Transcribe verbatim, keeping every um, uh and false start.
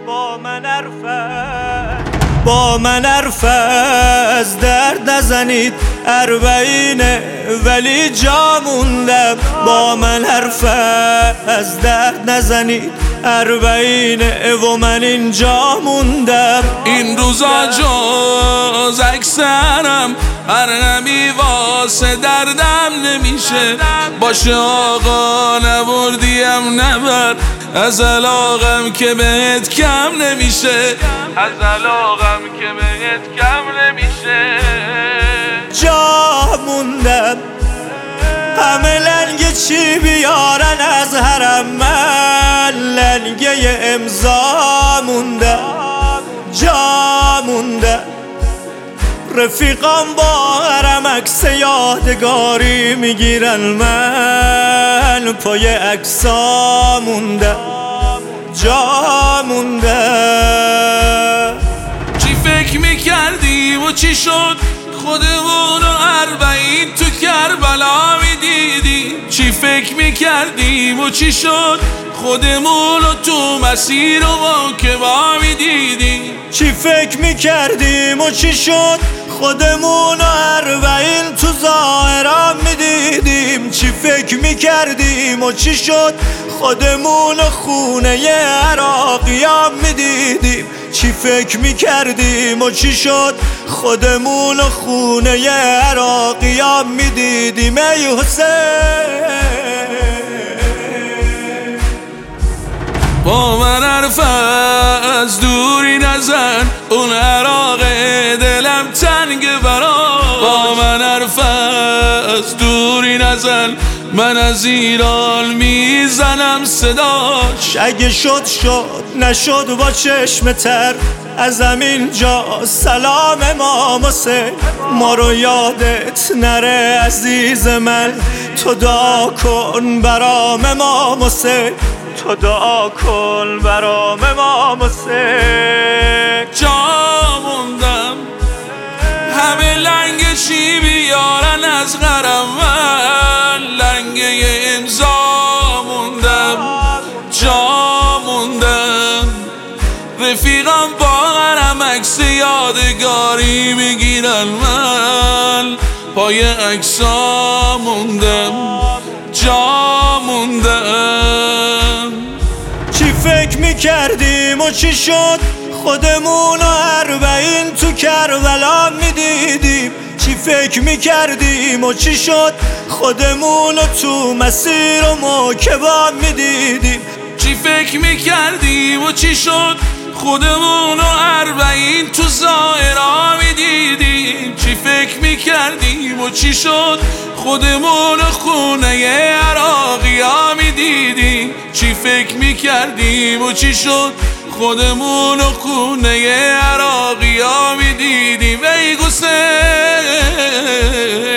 با من حرف با من حرف از درد نزنید اربعینه ولی جا موندم. با من حرف از درد نزنید اربعینه و من اینجا موندم. این روزا جز اکثرم هرمی واسه دردم نمیشه. باشه آقا نبردیم نبر از علاقم که بهت کم نمیشه. از علاقم که بهت کم نمیشه. جا موندم همه لنگ چی بیارن از حرم، من لنگه امضا موندم. جا موندم رفیقام با حرم عکس یادگاری میگیرن، من پای عکسا موندم. جا موندم. چی فکر میکردیم و چی شد خودمونو اربعین تو کربلا میدیدیم. چی فکر میکردیم و چی شد خودمونو تو مسیر و واکبا میدیدیم. چی فکر میکردیم و چی شد خودمونو اربعین تو ظاهرا میدیدیم. چی فکر میکردیم و چی شد خودمونو خونه عراقیان میدیدیم. چی فکر میکردیم و چی شد خودمونو خونه عراقیان میدیدیم. ای حسین با من حرف از دوری نزن اون عراق دلم تنگ براش. با من حرف از دوری نزن من از ایران میزنم صداش. اگه شد شد نشد با چشم تر از همین جا سلام امام حسین. ما رو یادت نره عزیز من تو دعا کن برام امام حسین. تو دعا کن برام امام حسین. جا موندم همه لنگ چی بیارن از غرم، من لنگه امضا موندم. جا موندم رفیقم با غرم عکس یادگاری میگیرن، من پای عکسا موندم. جا موندم. چی فکر میکردیم و چی شد خودمونو اربعین تو کربلا میدیدیم. چی فکر میکردیم و چی شد خودمونو تو مسیر و موکبا میدیدیم. چی فکر میکردیم و چی شد خودمونو اربعین تو ظاهرا میدیدیم. چی فکر میکردیم و چی شد خودمونو خونه عراقیا میدیدیم. چی فکر میکردیم و چی شد خودمونو خونه عراقیا میدیدیم. ای حسین